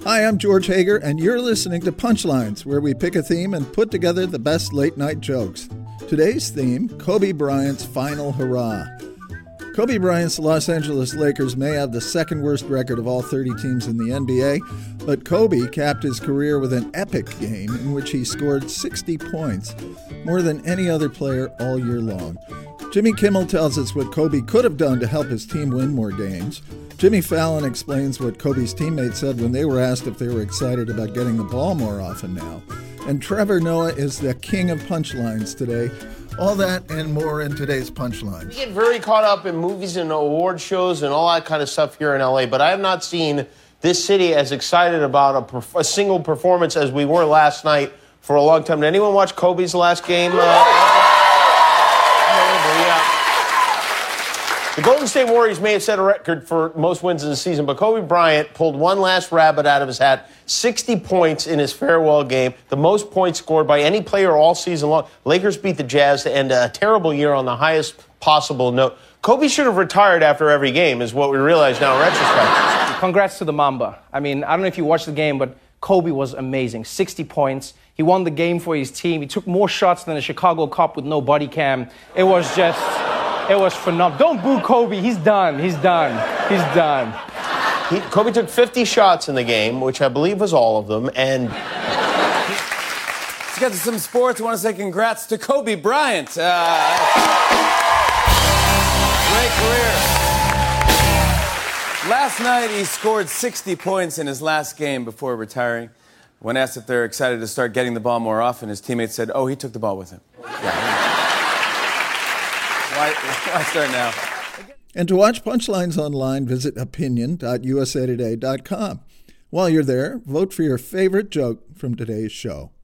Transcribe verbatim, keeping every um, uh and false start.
Hi, I'm George Hager, and you're listening to Punchlines, where we pick a theme and put together the best late-night jokes. Today's theme, Kobe Bryant's final hurrah. Kobe Bryant's Los Angeles Lakers may have the second worst record of all thirty teams in the N B A, but Kobe capped his career with an epic game in which he scored sixty points, more than any other player all year long. Jimmy Kimmel tells us what Kobe could have done to help his team win more games. Jimmy Fallon explains what Kobe's teammates said when they were asked if they were excited about getting the ball more often now. And Trevor Noah is the king of punchlines today. All that and more in today's Punchlines. We get very caught up in movies and award shows and all that kind of stuff here in L A, but I have not seen this city as excited about a, perf- a single performance as we were last night for a long time. Did anyone watch Kobe's last game? Uh, The Golden State Warriors may have set a record for most wins in the season, but Kobe Bryant pulled one last rabbit out of his hat, sixty points in his farewell game, the most points scored by any player all season long. Lakers beat the Jazz to end a terrible year on the highest possible note. Kobe should have retired after every game, is what we realize now in retrospect. Congrats to the Mamba. I mean, I don't know if you watched the game, but Kobe was amazing. sixty points. He won the game for his team. He took more shots than a Chicago Cop with no body cam. It was just... It was phenomenal. Don't boo Kobe. He's done. He's done. He's done. He, Kobe took fifty shots in the game, which I believe was all of them, and... Let's get to some sports. I want to say congrats to Kobe Bryant. Uh, great career. Last night, he scored sixty points in his last game before retiring. When asked if they're excited to start getting the ball more often, his teammates said, oh, he took the ball with him. Yeah. Why, why start now? And to watch Punchlines online, visit opinion dot u s a today dot com. While you're there, vote for your favorite joke from today's show.